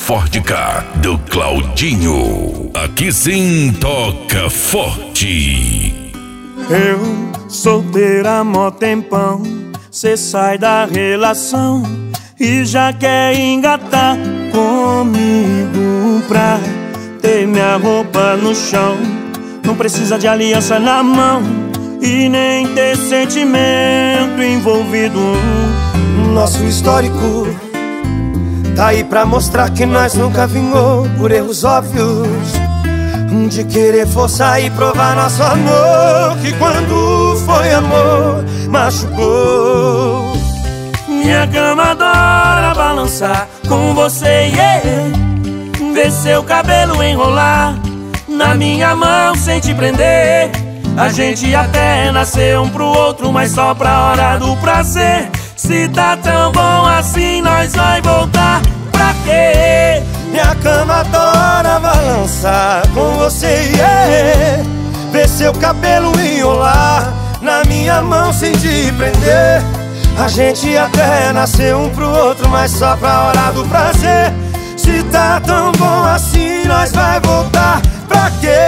Ford Ka do Claudinho. Aqui sim toca forte. Eu solteiro há mó tempão, cê sai da relação e já quer engatar comigo pra ter minha roupa no chão. Não precisa de aliança na mão e nem ter sentimento envolvido. Nosso histórico tá aí pra mostrar que nós nunca vingou por erros óbvios de querer forçar e provar nosso amor, que quando foi amor machucou. Minha cama adora balançar com você, yeah. Ver seu cabelo enrolar na minha mão sem te prender. A gente até nasceu um pro outro, mas só pra hora do prazer. Se tá tão bom assim, nós vai voltar pra quê? Minha cama adora balançar com você, yeah. Ver seu cabelo enrolar na minha mão sem te prender. A gente até nasceu um pro outro, mas só pra hora do prazer. Se tá tão bom assim, nós vai voltar pra quê?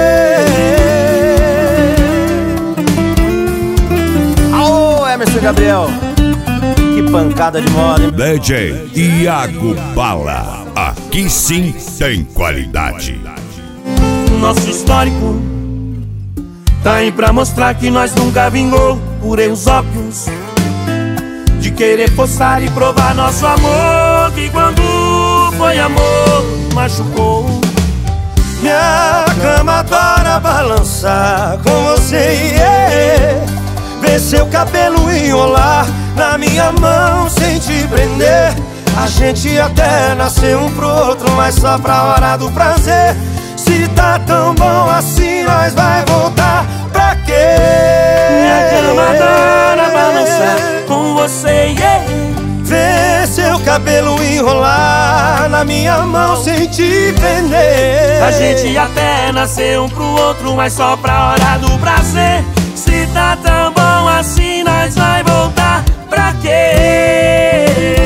Aô, Emerson Gabriel, que pancada de moda, hein? DJ Iago Bala, aqui sim tem qualidade. Nosso histórico tá aí pra mostrar que nós nunca vingou por erros óbvios de querer forçar e provar nosso amor, que quando foi amor machucou. Minha cama adora balançar com você, yeah. Ver seu cabelo enrolar na minha mão sem te prender. A gente até nasceu um pro outro, mas só pra hora do prazer. Se tá tão bom assim, nós vai voltar pra quê? Minha cama adora balançar com você, yeah. Ver seu cabelo enrolar na minha mão sem te prender. A gente até nasceu um pro outro, mas só pra hora do prazer. Se tá tão bom assim, nós vai voltar pra quê?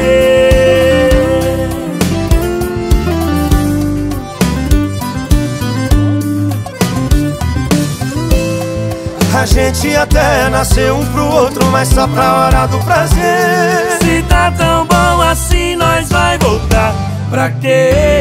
A gente até nasceu um pro outro, mas só pra hora do prazer. Se tá tão bom assim, nós vai voltar pra quê?